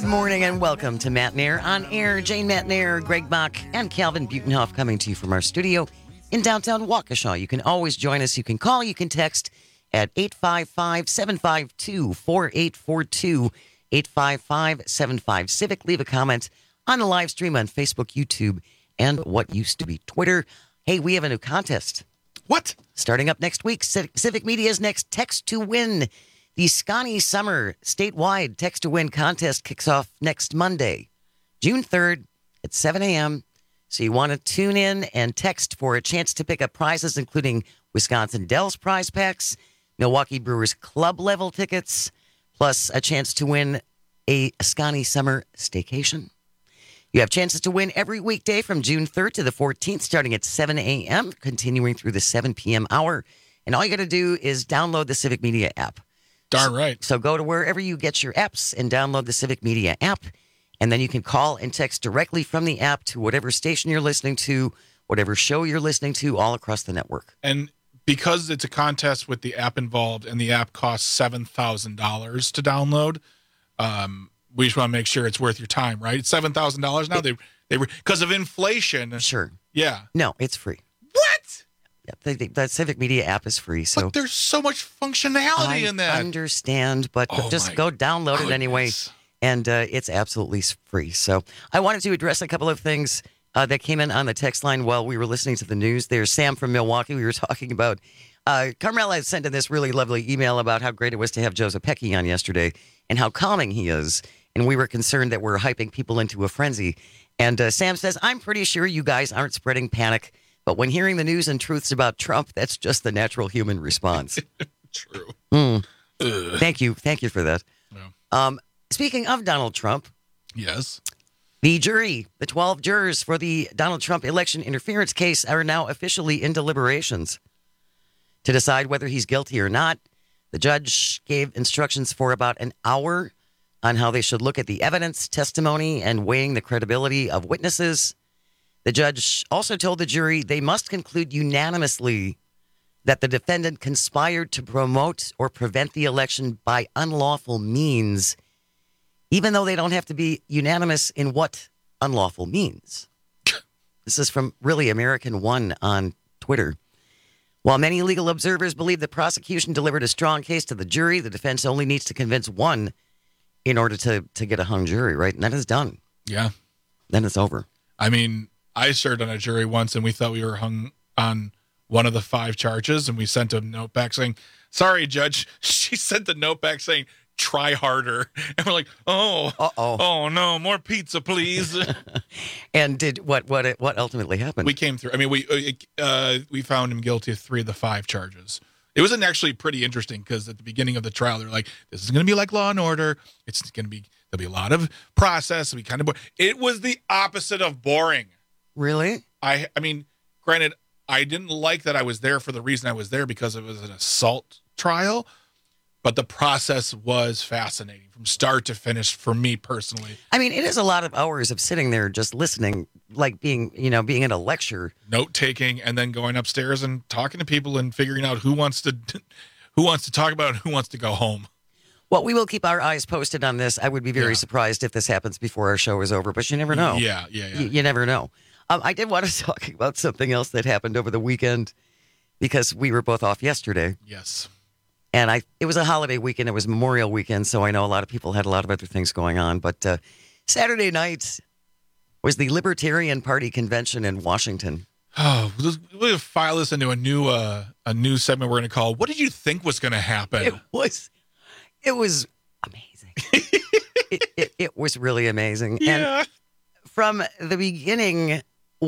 morning and welcome to Matt Nair on air. Jane Matt Nair, Greg Bach, and Calvin Butenhoff coming to you from our studio in downtown Waukesha. You can always join us. You can call, you can text at 855-752-4842, 855-75-CIVIC. Leave a comment on the live stream on Facebook, YouTube, and what used to be Twitter. Hey, we have a new contest.
What?
Starting up next week, Civic Media's next Text to Win. The Scotty Summer statewide Text to Win contest kicks off next Monday, June 3rd at 7 a.m. So you want to tune in and text for a chance to pick up prizes, including Wisconsin Dells prize packs, Milwaukee Brewers club level tickets, plus a chance to win a Scotty Summer staycation. You have chances to win every weekday from June 3rd to the 14th, starting at 7 a.m., continuing through the 7 p.m. hour. And all you got to do is download the Civic Media app.
Darn right.
So go to wherever you get your apps and download the Civic Media app. And then you can call and text directly from the app to whatever station you're listening to, whatever show you're listening to, all across the network.
And because it's a contest with the app involved and the app costs $7,000 to download, we just want to make sure it's worth your time, right? It's $7,000 now. They because of inflation.
Sure.
Yeah.
No, it's free.
What?
Yeah, the Civic Media app is free. So
but there's so much functionality in that.
I understand, but just go download it anyway. And it's absolutely free. So I wanted to address a couple of things that came in on the text line while we were listening to the news. There's Sam from Milwaukee. We were talking about Carmela sent in this really lovely email about how great it was to have Joe Zepecki on yesterday and how calming he is. And we were concerned that we're hyping people into a frenzy. And Sam says, I'm pretty sure you guys aren't spreading panic. But when hearing the news and truths about Trump, that's just the natural human response.
True.
Thank you. Thank you for that.
Yeah.
Speaking of Donald Trump.
Yes.
The jury, the 12 jurors for the Donald Trump election interference case are now officially in deliberations to decide whether he's guilty or not. The judge gave instructions for about an hour on how they should look at the evidence, testimony, and weighing the credibility of witnesses. The judge also told the jury they must conclude unanimously that the defendant conspired to promote or prevent the election by unlawful means, even though they don't have to be unanimous in what unlawful means. This is from Really American One on Twitter. While many legal observers believe the prosecution delivered a strong case to the jury, the defense only needs to convince one in order to get a hung jury, right? And that is done.
Yeah.
Then it's over.
I mean, I served on a jury once and we thought we were hung on one of the 5 charges and we sent a note back saying, sorry, Judge. She sent the note back saying, try harder. And we're like, oh no, more pizza, please.
And did what ultimately happened?
We came through. I mean, we found him guilty of 3 of the 5 charges. It wasn't actually pretty interesting because at the beginning of the trial, they're like, this is going to be like Law and Order. It's going to be, there'll be a lot of process. It'll be kind of boring. It was the opposite of boring.
Really?
I mean, granted, I didn't like that I was there for the reason I was there because it was an assault trial, but the process was fascinating from start to finish for me personally.
I mean, it is a lot of hours of sitting there just listening, like being in a lecture.
Note taking and then going upstairs and talking to people and figuring out who wants to talk about and who wants to go home.
Well, we will keep our eyes posted on this. I would be very surprised if this happens before our show is over, but you never know.
Yeah.
You never know. I did want to talk about something else that happened over the weekend because we were both off yesterday.
Yes.
And it was a holiday weekend. It was Memorial weekend, so I know a lot of people had a lot of other things going on. But Saturday night was the Libertarian Party convention in Washington.
Oh, we'll file this into a new segment we're going to call "What Did You Think Was Going to Happen?"
It was amazing. it was really amazing.
Yeah.
And from the beginning,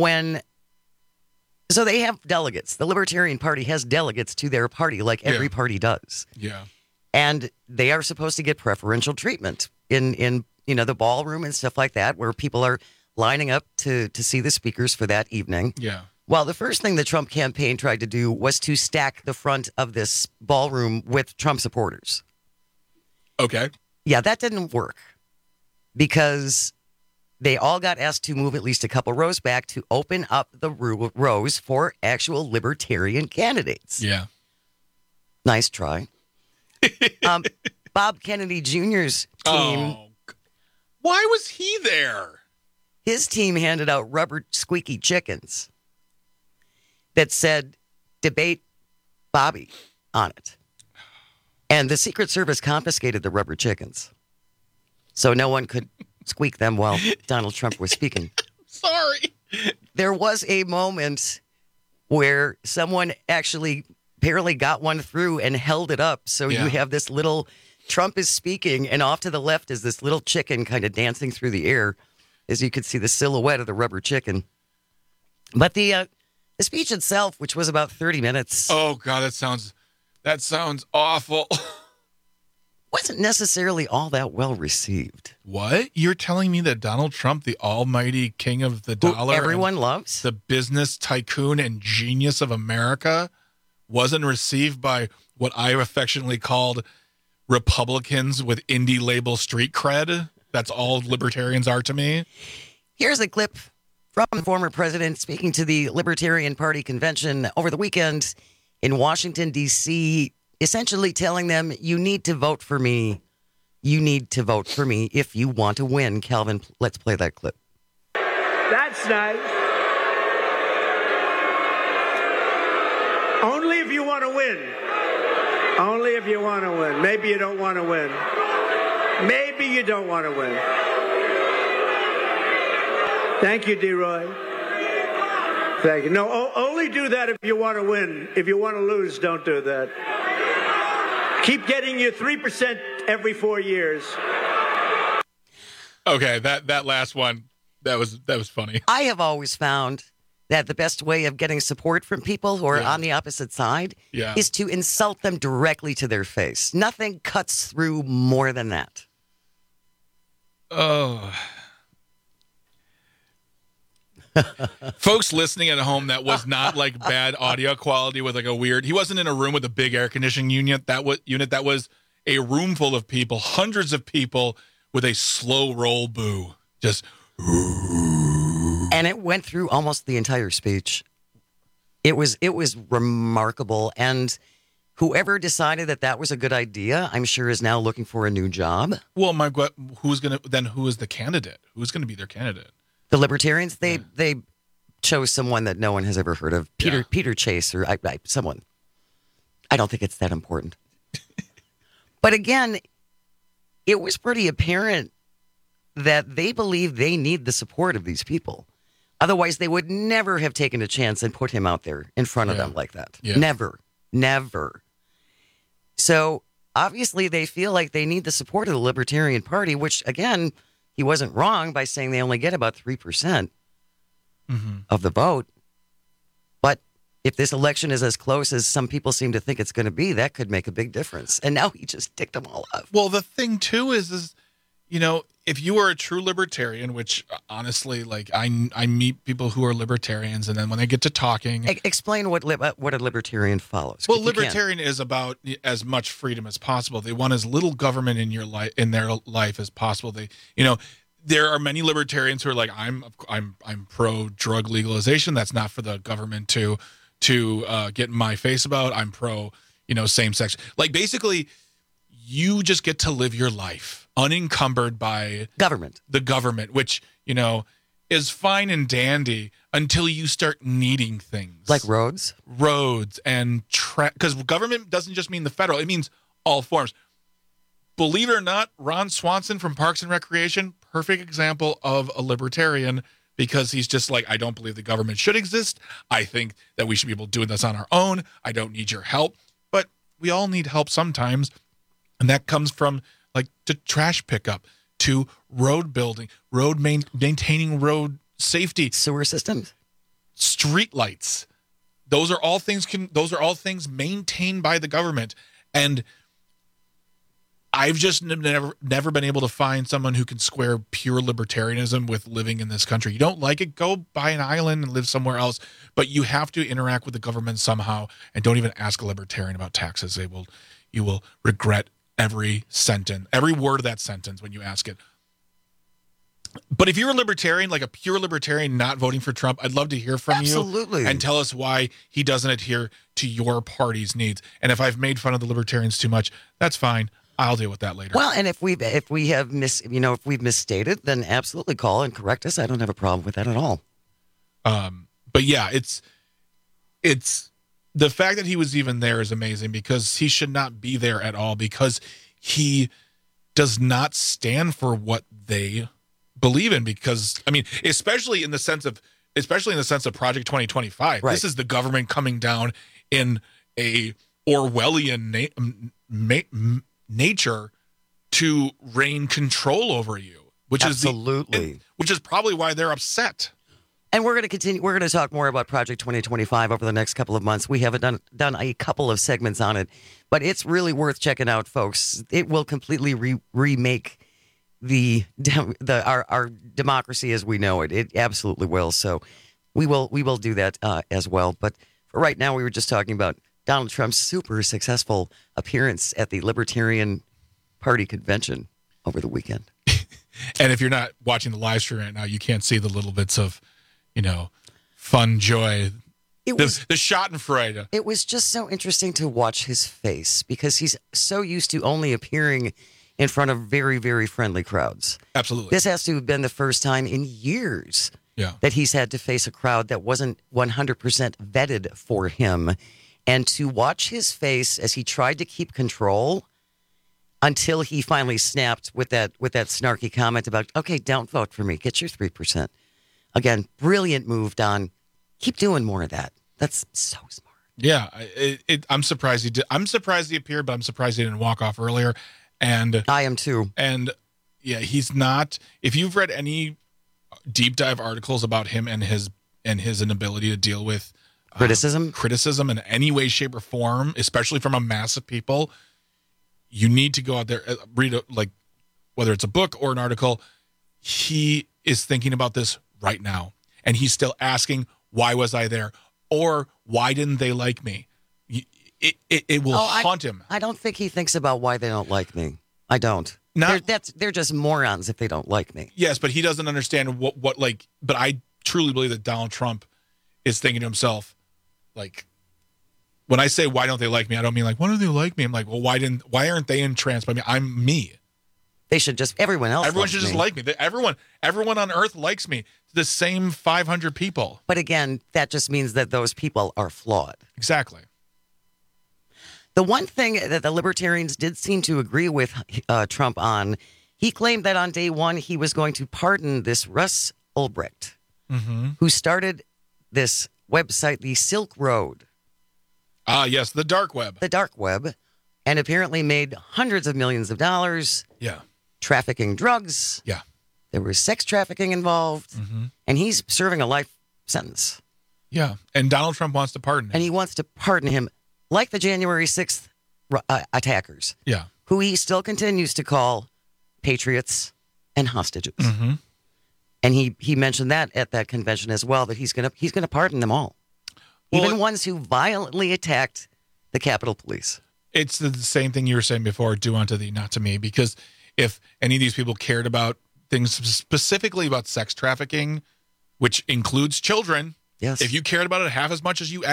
so they have delegates. The Libertarian Party has delegates to their party, like every party does.
Yeah.
And they are supposed to get preferential treatment in the ballroom and stuff like that, where people are lining up to see the speakers for that evening.
Yeah.
Well, the first thing the Trump campaign tried to do was to stack the front of this ballroom with Trump supporters.
Okay.
Yeah, that didn't work because they all got asked to move at least a couple rows back to open up the rows for actual libertarian candidates.
Yeah.
Nice try. Bob Kennedy Jr.'s team
Why was he there?
His team handed out rubber squeaky chickens that said, "Debate Bobby" on it. And the Secret Service confiscated the rubber chickens, so no one could squeak them while Donald Trump was speaking.
Sorry.
There was a moment where someone actually apparently got one through and held it up. So you have this little, Trump is speaking, and off to the left is this little chicken kind of dancing through the air, as you could see the silhouette of the rubber chicken. But the speech itself, which was about 30 minutes.
Oh, God, that sounds awful.
Wasn't necessarily all that well received.
What? You're telling me that Donald Trump, the almighty king of the dollar,
everyone loves,
the business tycoon and genius of America, wasn't received by what I affectionately called Republicans with indie label street cred? That's all libertarians are to me.
Here's a clip from the former president speaking to the Libertarian Party convention over the weekend in Washington, D.C., essentially telling them, you need to vote for me. You need to vote for me if you want to win. Calvin, let's play that clip.
That's nice. Only if you want to win. Only if you want to win. Maybe you don't want to win. Maybe you don't want to win. Thank you, D-Roy. Thank you. No, only do that if you want to win. If you want to lose, don't do that. Keep getting your 3% every 4 years.
Okay, that last one, that was funny.
I have always found that the best way of getting support from people who are on the opposite side is to insult them directly to their face. Nothing cuts through more than that.
Oh. Folks listening at home, that was not like bad audio quality with like a weird, he wasn't in a room with a big air conditioning unit. That was a room full of people, hundreds of people with a slow roll boo. Just
and it went through almost the entire speech. It was remarkable, and whoever decided that was a good idea, I'm sure is now looking for a new job.
Well, who is the candidate? Who's going to be their candidate?
The Libertarians, they chose someone that no one has ever heard of, Peter Chase, or someone. I don't think it's that important. But again, it was pretty apparent that they believe they need the support of these people. Otherwise, they would never have taken a chance and put him out there in front of them like that. Yeah. Never. So obviously, they feel like they need the support of the Libertarian Party, which, again, he wasn't wrong by saying they only get about 3% of the vote. But if this election is as close as some people seem to think it's going to be, that could make a big difference. And now he just ticked them all up.
Well, the thing, too, is if you are a true libertarian, which honestly, like I meet people who are libertarians, and then when they get to talking,
explain what a libertarian follows.
Well, libertarian is about as much freedom as possible. They want as little government in their life as possible. There are many libertarians who are like, I'm pro drug legalization. That's not for the government to get in my face about. I'm pro same sex. Like basically, you just get to live your life unencumbered by the government, which, is fine and dandy until you start needing things.
Like roads
and because government doesn't just mean the federal, it means all forms. Believe it or not, Ron Swanson from Parks and Recreation, perfect example of a libertarian, because he's just like, I don't believe the government should exist. I think that we should be able to do this on our own. I don't need your help. But we all need help sometimes. And that comes from like to trash pickup, to road building, maintaining road safety,
sewer systems,
street lights. Those are all things maintained by the government. And I've just never been able to find someone who can square pure libertarianism with living in this country. You don't like it, go buy an island and live somewhere else. But you have to interact with the government somehow. And don't even ask a libertarian about taxes. You will regret every word of that sentence when you ask it. But if you're a libertarian, like a pure libertarian not voting for Trump, I'd love to hear from you and tell us why he doesn't adhere to your party's needs. And if I've made fun of the libertarians too much, that's fine. I'll deal with that later.
Well, and if we have misstated, then absolutely call and correct us. I don't have a problem with that at all.
But yeah, it's the fact that he was even there is amazing, because he should not be there at all, because he does not stand for what they believe in. Because I mean, especially in the sense of Project 2025, right. This is the government coming down in a Orwellian nature to reign control over you, which is probably why they're upset.
And we're going to continue. We're going to talk more about Project 2025 over the next couple of months. We haven't done a couple of segments on it, but it's really worth checking out, folks. It will completely remake our democracy as we know it. It absolutely will. So we will do that as well. But for right now, we were just talking about Donald Trump's super successful appearance at the Libertarian Party convention over the weekend.
And if you're not watching the live stream right now, you can't see the little bits of, fun joy. The Schadenfreude.
It was just so interesting to watch his face, because he's so used to only appearing in front of very, very friendly crowds.
Absolutely.
This has to have been the first time in years that he's had to face a crowd that wasn't 100% vetted for him. And to watch his face as he tried to keep control until he finally snapped with that snarky comment about, okay, don't vote for me, get your 3%. Again, brilliant move, Don. Keep doing more of that. That's so smart.
Yeah, I'm surprised he did. I'm surprised he appeared, but I'm surprised he didn't walk off earlier. And
I am too.
And yeah, he's not. If you've read any deep dive articles about him and his inability to deal with criticism in any way, shape, or form, especially from a mass of people, you need to go out there, read whether it's a book or an article. He is thinking about this right now, and he's still asking, why was I there, or why didn't they like me? It will haunt him.
I don't think he thinks about why they don't like me. I don't. They're just morons if they don't like me.
Yes, but he doesn't understand what but I truly believe that Donald Trump is thinking to himself, when I say why don't they like me, I don't mean why don't they like me? I'm like, well, why aren't they entranced by me? I'm me.
They should just, everyone
should just like me. Everyone on earth likes me. The same 500 people.
But again, that just means that those people are flawed.
Exactly.
The one thing that the Libertarians did seem to agree with Trump on, he claimed that on day one, he was going to pardon this Russ Ulbricht, who started this website, the Silk Road.
Yes, the dark web.
The dark web, and apparently made hundreds of millions of dollars.
Yeah.
Trafficking drugs.
Yeah.
There was sex trafficking involved, and he's serving a life sentence.
Yeah, and Donald Trump wants to pardon him.
And he wants to pardon him like the January 6th attackers.
Yeah.
Who he still continues to call patriots and hostages. And he mentioned that at that convention as well, that he's gonna pardon them all. Well, even ones who violently attacked the Capitol Police.
It's the same thing you were saying before, do unto thee, not to me. Because if any of these people cared about things specifically about sex trafficking, which includes children,
yes.
If you cared about it half as much as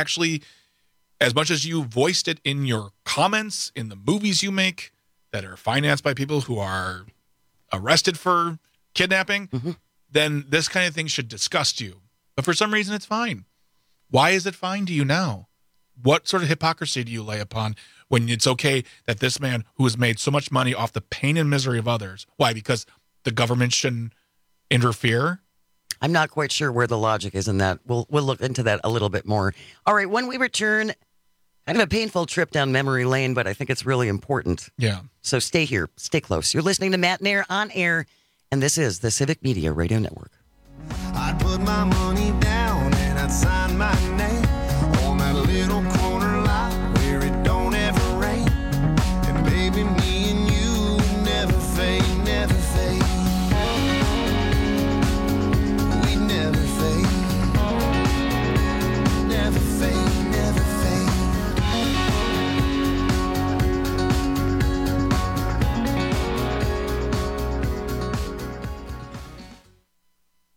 you voiced it in your comments, in the movies you make that are financed by people who are arrested for kidnapping, then this kind of thing should disgust you. But for some reason, it's fine. Why is it fine to you now? What sort of hypocrisy do you lay upon when it's okay that this man who has made so much money off the pain and misery of others, why? Because the government shouldn't interfere?
I'm not quite sure where the logic is in that. We'll look into that a little bit more. All right, when we return, kind of a painful trip down memory lane, but I think it's really important.
Yeah.
So stay here. Stay close. You're listening to Matt Nair on air, and this is the Civic Media Radio Network.
I'd put my money down and I'd sign my name on that little corner lot where it don't ever rain. And baby, me and you never fade, never fade. We never fade. Never fade, never fade.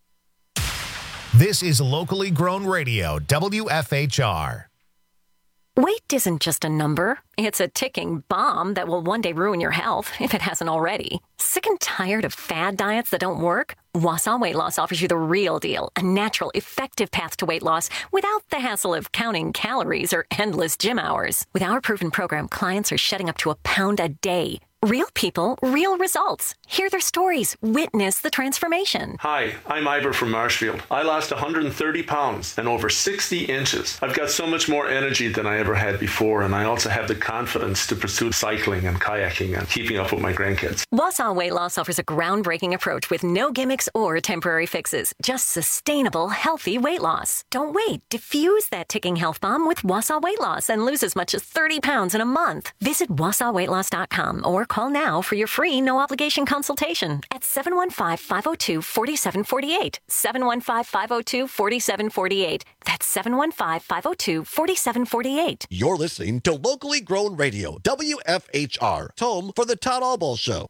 This is locally grown radio, WFHR.
Weight isn't just a number. It's a ticking bomb that will one day ruin your health, if it hasn't already. Sick and tired of fad diets that don't work? Wausau Weight Loss offers you the real deal, a natural, effective path to weight loss without the hassle of counting calories or endless gym hours. With our proven program, clients are shedding up to a pound a day. Real people, real results. Hear their stories. Witness the transformation.
Hi, I'm Ivor from Marshfield. I lost 130 pounds and over 60 inches. I've got so much more energy than I ever had before, and I also have the confidence to pursue cycling and kayaking and keeping up with my grandkids.
Wausau Weight Loss offers a groundbreaking approach with no gimmicks or temporary fixes. Just sustainable, healthy weight loss. Don't wait. Diffuse that ticking health bomb with Wausau Weight Loss and lose as much as 30 pounds in a month. Visit WausauWeightLoss.com or call now for your free no-obligation consultation at 715-502-4748. 715-502-4748. That's 715-502-4748.
You're listening to Locally Grown Radio, WFHR, home for the Todd Albaugh Show.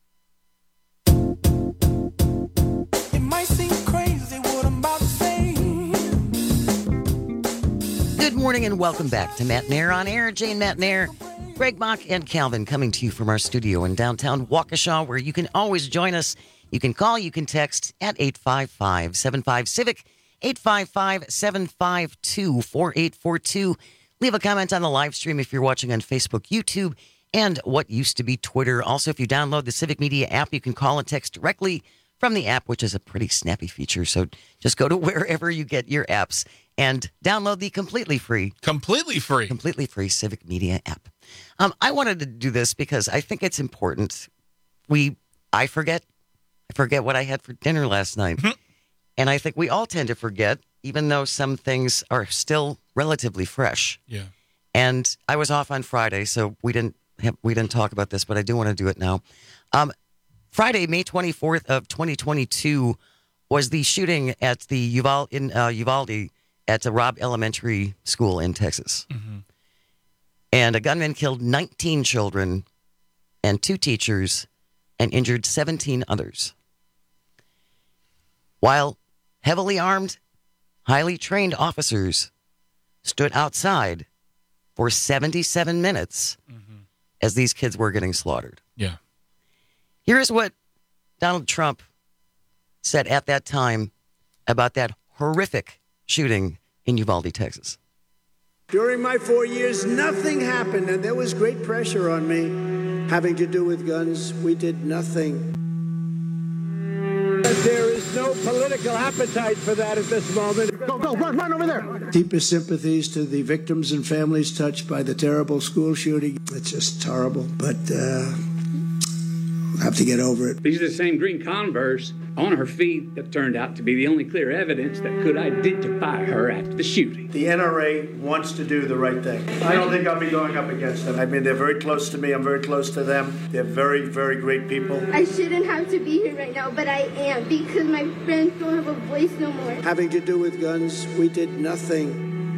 It might seem crazy what I'm about to say.
Good morning and welcome back to Matt Nair on Air. Jane Matt Nair, Greg Mock, and Calvin coming to you from our studio in downtown Waukesha, where you can always join us. You can call, you can text at 855-75-CIVIC, 855-752-4842. Leave a comment on the live stream if you're watching on Facebook, YouTube, and what used to be Twitter. Also, if you download the Civic Media app, you can call and text directly from the app, which is a pretty snappy feature. So just go to wherever you get your apps and download the completely free Civic Media app. I wanted to do this because I think it's important. I forget what I had for dinner last night. And I think we all tend to forget, even though some things are still relatively fresh.
Yeah.
And I was off on Friday, so we didn't talk about this, but I do want to do it now. Friday, May 24th of 2022 was the shooting at the Uvalde at the Robb Elementary School in Texas.
Mm-hmm.
And a gunman killed 19 children and 2 teachers and injured 17 others. While heavily armed, highly trained officers stood outside for 77 minutes as these kids were getting slaughtered.
Yeah.
Here's what Donald Trump said at that time about that horrific shooting in Uvalde, Texas.
During my 4 years, nothing happened, and there was great pressure on me having to do with guns. We did nothing. There is no political appetite for that at this moment. Go, run over there. Deepest sympathies to the victims and families touched by the terrible school shooting. It's just horrible, but we'll have to get over it.
These are the same green Converse on her feet that turned out to be the only clear evidence that could identify her after the shooting.
The NRA wants to do the right thing. I don't think I'll be going up against them. I mean, they're very close to me. I'm very close to them. They're very, very great people.
I shouldn't have to be here right now, but I am because my friends don't have a voice no more.
Having to do with guns, we did nothing.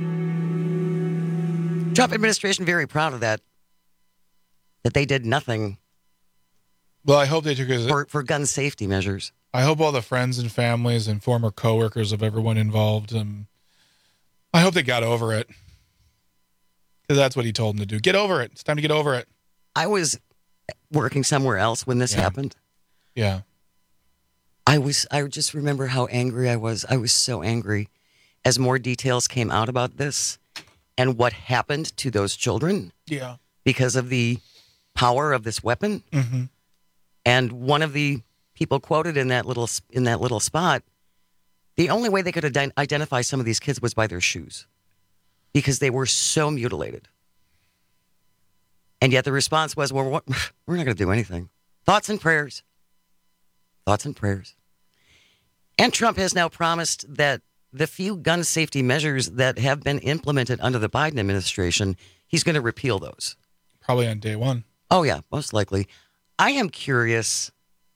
Trump administration very proud of that they did nothing.
Well, I hope they took it
for gun safety measures.
I hope all the friends and families and former coworkers of everyone involved, I hope they got over it. Because that's what he told them to do. Get over it. It's time to get over it.
I was working somewhere else when this happened.
Yeah.
I just remember how angry I was. I was so angry as more details came out about this and what happened to those children.
Yeah.
Because of the power of this weapon.
Mm-hmm.
And one of the people quoted in that little spot, the only way they could identify some of these kids was by their shoes, because they were so mutilated. And yet the response was, "Well, we're not going to do anything." Thoughts and prayers. Thoughts and prayers. And Trump has now promised that the few gun safety measures that have been implemented under the Biden administration, he's going to repeal those.
Probably on day one.
Oh, yeah, most likely. I am curious,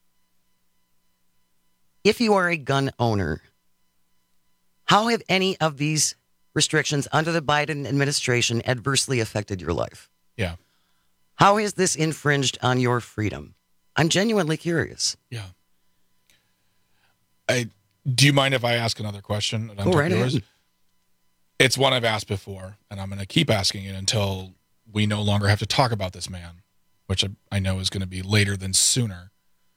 if you are a gun owner, how have any of these restrictions under the Biden administration adversely affected your life?
Yeah.
How has this infringed on your freedom? I'm genuinely curious.
Yeah. Do you mind if I ask another question?
Go right ahead.
It's one I've asked before, and I'm going to keep asking it until we no longer have to talk about this man, which I know is going to be later than sooner.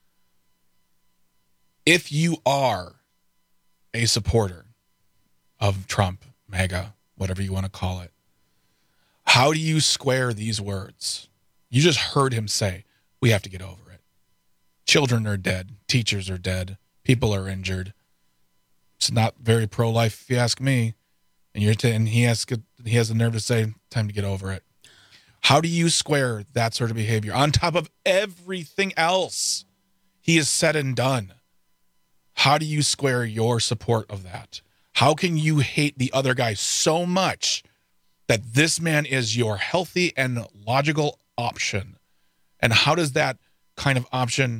If you are a supporter of Trump, MAGA, whatever you want to call it, how do you square these words? You just heard him say, we have to get over it. Children are dead. Teachers are dead. People are injured. It's not very pro-life, if you ask me. And he has the nerve to say, time to get over it. How do you square that sort of behavior on top of everything else he has said and done? How do you square your support of that? How can you hate the other guy so much that this man is your healthy and logical option? And how does that kind of option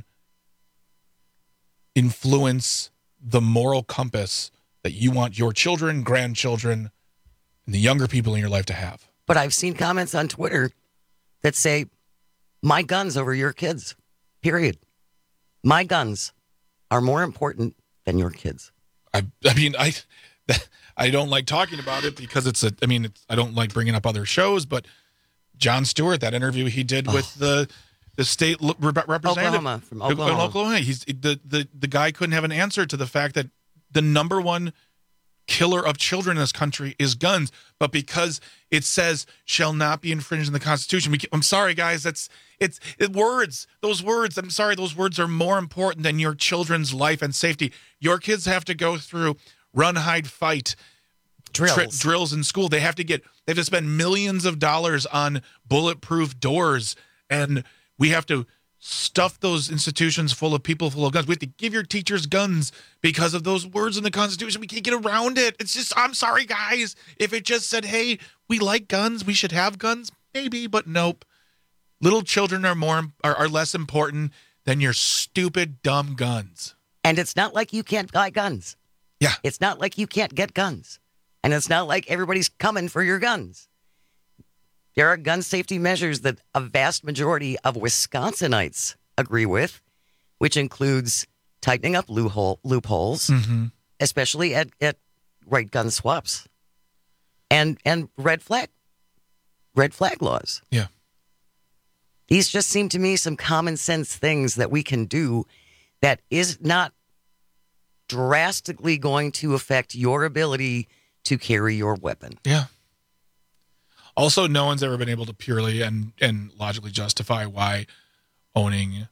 influence the moral compass that you want your children, grandchildren, and the younger people in your life to have?
But I've seen comments on Twitter that say, my guns over your kids, period. My guns are more important than your kids.
I don't like talking about it because I don't like bringing up other shows, but Jon Stewart, that interview he did with the state representative
from Oklahoma.
He's the guy couldn't have an answer to the fact that the number one killer of children in this country is guns, but because it says shall not be infringed in the Constitution, I'm sorry, guys, words. Those words, I'm sorry, those words are more important than your children's life and safety. Your kids have to go through run, hide, fight drills in school. They have to spend millions of dollars on bulletproof doors, and we have to stuff those institutions full of people full of guns. We have to give your teachers guns because of those words in the Constitution. We can't get around it. It's just, I'm sorry, guys. If it just said, hey, we like guns, we should have guns, maybe, but nope. Little children are less important than your stupid, dumb guns.
And it's not like you can't buy guns.
Yeah.
It's not like you can't get guns. And it's not like everybody's coming for your guns. There are gun safety measures that a vast majority of Wisconsinites agree with, which includes tightening up loopholes, especially at right gun swaps, and red flag laws.
Yeah.
These just seem to me some common sense things that we can do that is not drastically going to affect your ability to carry your weapon.
Yeah. Also, no one's ever been able to purely and logically justify why owning,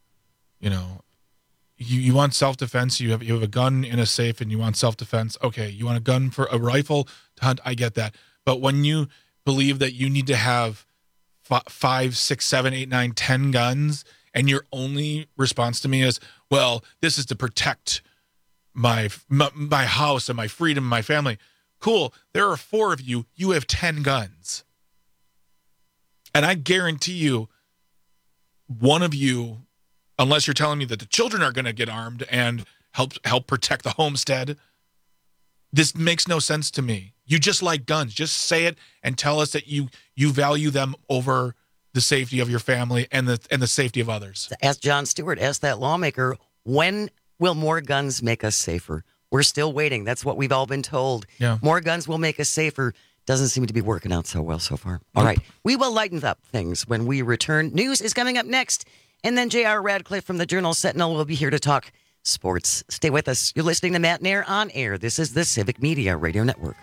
you want self-defense. You have a gun in a safe and you want self-defense. Okay, you want a gun for a rifle to hunt. I get that. But when you believe that you need to have 5, 6, 7, 8, 9, 10 guns, and your only response to me is, well, this is to protect my house and my freedom and my family. Cool. There are 4 of you. You have 10 guns. And I guarantee you, one of you, unless you're telling me that the children are going to get armed and help protect the homestead, this makes no sense to me. You just like guns. Just say it and tell us that you value them over the safety of your family and the safety of others.
Ask Jon Stewart, ask that lawmaker, when will more guns make us safer? We're still waiting. That's what we've all been told.
Yeah.
More guns will make us safer. Doesn't seem to be working out so well so far. All right. We will lighten up things when we return. News is coming up next. And then J.R. Radcliffe from the Journal Sentinel will be here to talk sports. Stay with us. You're listening to Matt Nair on air. This is the Civic Media Radio Network.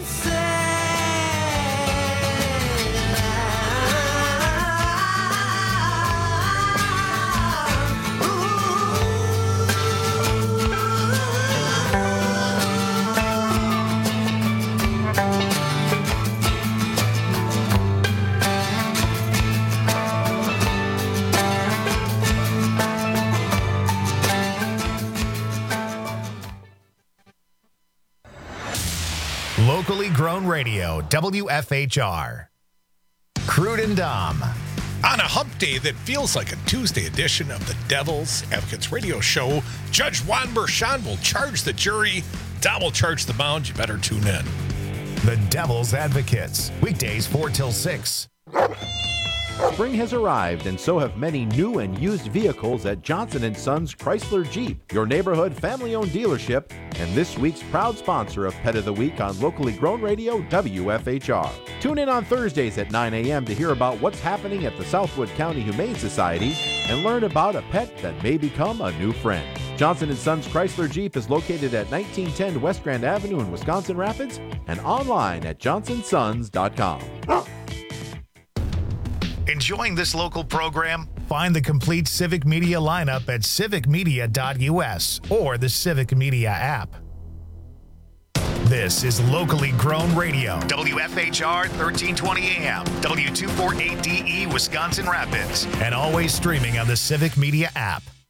Locally grown radio, WFHR. Crude and Dom.
On a hump day that feels like a Tuesday edition of the Devil's Advocates radio show, Judge Juan Merchan will charge the jury. Dom will charge the mound. You better tune in.
The Devil's Advocates. Weekdays 4 till 6.
Spring has arrived, and so have many new and used vehicles at Johnson & Sons Chrysler Jeep, your neighborhood family-owned dealership, and this week's proud sponsor of Pet of the Week on locally grown radio WFHR. Tune in on Thursdays at 9 a.m. to hear about what's happening at the Southwood County Humane Society and learn about a pet that may become a new friend. Johnson & Sons Chrysler Jeep is located at 1910 West Grand Avenue in Wisconsin Rapids and online at johnsonsons.com.
Enjoying this local program? Find the complete Civic Media lineup at civicmedia.us or the Civic Media app. This is locally grown radio. WFHR 1320 AM, W248DE Wisconsin Rapids, and always streaming on the Civic Media app.